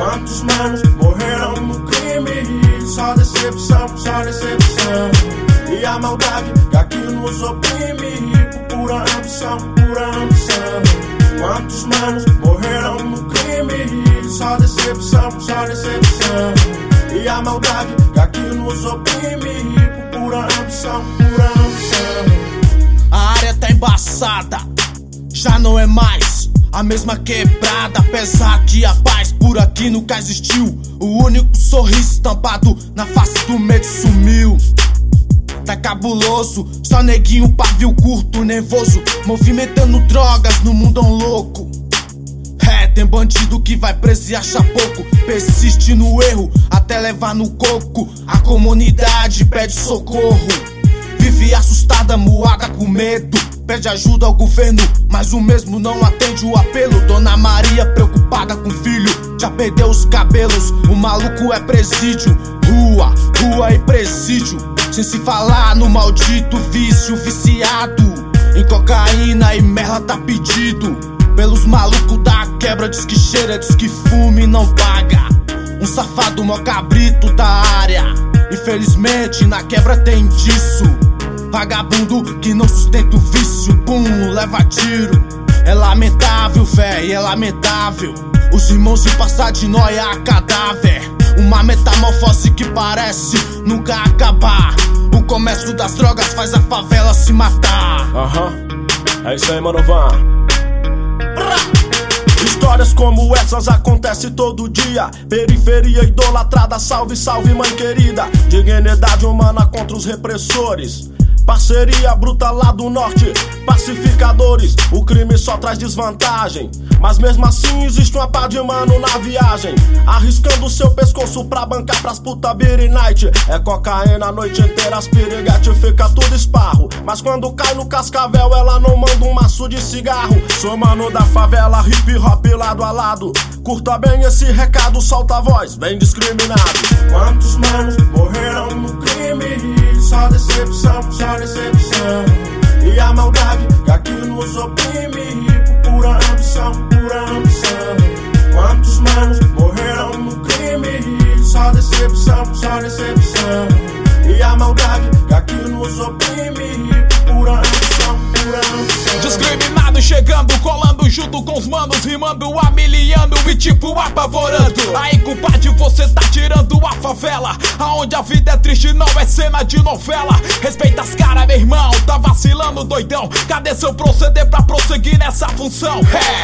Quantos manos morreram no crime? Só decepção, só decepção. E a maldade que aqui nos oprime, por pura ambição, pura ambição. Quantos manos morreram no crime? Só decepção, só decepção. E a maldade que aqui nos oprime, por pura ambição, pura ambição. A área tá embaçada, já não é mais a mesma quebrada. Apesar que a paz por aqui nunca existiu, o único sorriso estampado na face do medo sumiu. Tá cabuloso, só neguinho, pavio curto, nervoso, movimentando drogas no mundão louco. É, tem bandido que vai preso e acha pouco, persiste no erro até levar no coco. A comunidade pede socorro, vive assustada, moada com medo. Pede ajuda ao governo, mas o mesmo não atende o apelo. Dona Maria preocupada com o filho, já perdeu os cabelos. O maluco é presídio, rua, rua e presídio. Sem se falar no maldito vício, viciado em cocaína e merda tá pedido pelos malucos da quebra. Diz que cheira, diz que fume e não paga. Um safado mó cabrito da área, infelizmente na quebra tem disso. Vagabundo que não sustenta o vício, pum, leva tiro. É lamentável, véi, é lamentável. Os irmãos de passar de nóia a cadáver. Uma metamorfose que parece nunca acabar. O comércio das drogas faz a favela se matar. É isso aí, mano, Van. Histórias como essas acontecem todo dia. Periferia idolatrada, salve, salve, mãe querida. Dignidade humana contra os repressores. Parceria bruta lá do norte, pacificadores. O crime só traz desvantagem, mas mesmo assim existe uma pá de mano na viagem, arriscando seu pescoço pra bancar pras puta beer night. É cocaína a noite inteira, as piriguete fica tudo esparro. Mas quando cai no cascavel ela não manda um maço de cigarro. Sou mano da favela, hip hop lado a lado. Curta bem esse recado, solta a voz, bem discriminado. Quantos manos morreram no crime? Só decepção, só decepção. E a maldade que aqui nos oprime, por pura ambição, pura ambição. Quantos manos morreram no crime? Só decepção, só decepção. E a maldade que aqui nos oprime, por pura ambição, pura ambição. Discriminado chegando, colando junto com os manos, rimando, amiliando e tipo apavorando. Aí, compadre, você tá tirando a favela, aonde a vida é triste, não é cena de novela. Respeita as caras, meu irmão, tá vacilando, doidão. Cadê seu proceder pra prosseguir nessa função?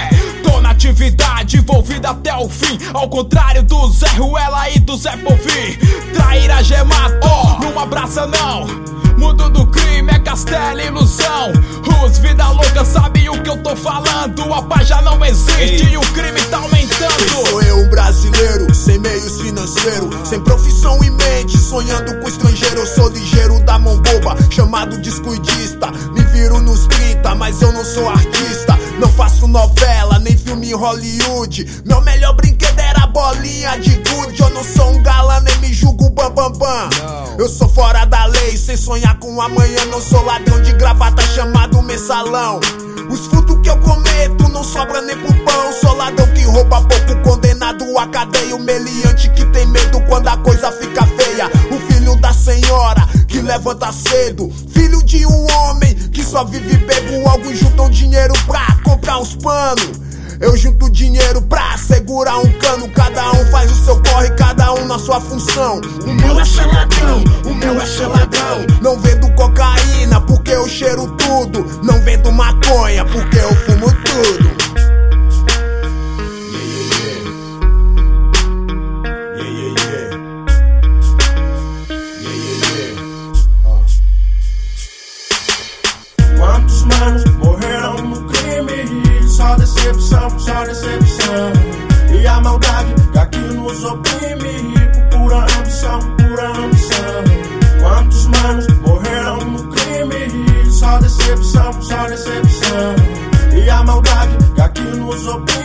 Tô na atividade, envolvida até o fim. Ao contrário do Zé Ruela e do Zé Povi. Traíra gemado, não abraça não. Mundo do crime é castelo e ilusão. Os vida louca sabem o que eu tô falando. A paz já não existe e o crime tá aumentando. Sou eu, um brasileiro, sem meios financeiros, sem profissão em mente, sonhando com estrangeiro. Eu sou ligeiro da mão boba, chamado descuidista. Me viro nos 30, mas eu não sou artista. Não faço novela, nem filme em Hollywood. Meu melhor brinquedo era a bolinha de gude. Eu não sou um galã, nem me julgo bam bam bam. Eu sou fora da lei, sem sonhar com amanhã. Não sou ladrão de gravata chamado mensalão. Os frutos que eu cometo não sobra nem pro pão. Sou ladrão que rouba pouco, condenado à cadeia. O meliante que tem medo quando a coisa fica feia. O filho da senhora que levanta cedo, filho de um homem que só vive bebo. Alguns juntam dinheiro pra comprar uns panos. Eu junto dinheiro pra segurar um cano. Cada um faz o seu corre, cada um na sua função. O meu é ser ladrão, o meu é ser ladrão. Não vendo cocaína porque eu cheiro tudo. Não vendo maconha porque eu fumo tudo. Quantos manos morreram no crime? Só decepção, só decepção. E a maldade que aqui nos oprime, por pura ambição, pura ambição. Quantos manos morreram no crime? Só decepção, só decepção. E a maldade que aqui nos oprime.